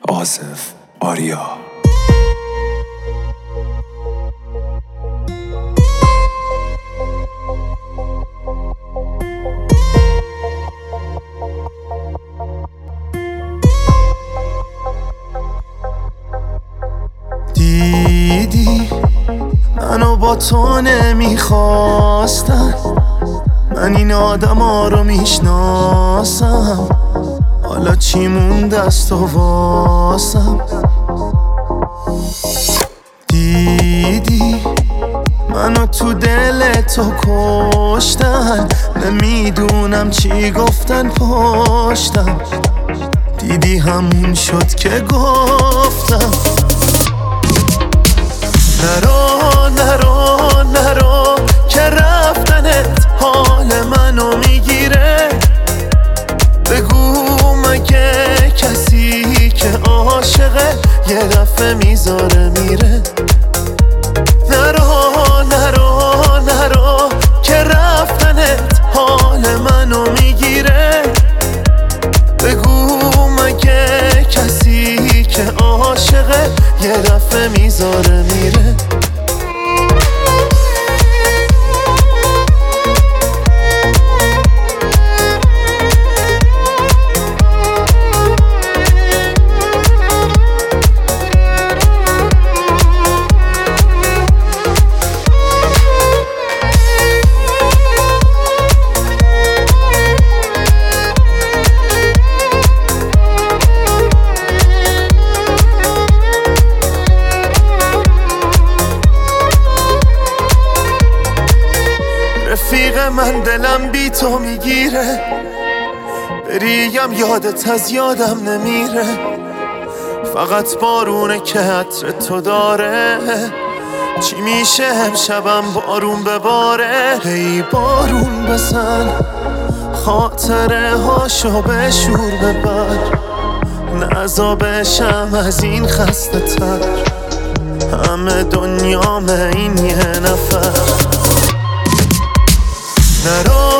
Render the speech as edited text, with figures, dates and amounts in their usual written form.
آصف آریا. دیدی منو با تو نمیخواستن، من این آدم ها رو میشناسم، حالا چی مونده است و واسم. دیدی منو تو دل تو کشتن، نمیدونم چی گفتن پشتم، دیدی همون شد که گفتم نرو نرو نرو که رفتنت حال منو میگیره. بگو مگه کسی که عاشقه یه دفعه میذاره میره. نرو نرو نرو که رفتنت حال منو میگیره. بگو مگه کسی که عاشقه یه دفعه میذاره میره. رفیق من دلم بی تو میگیره، بریم یادت از یادم نمیره. فقط بارونه که عطر تو داره، چی میشه امشبم بارون بباره. هی بارون بزن خاطره هاشو به شور ببر، نزا بشم از این خسته تر، همه دنیام این یه نفر. نرو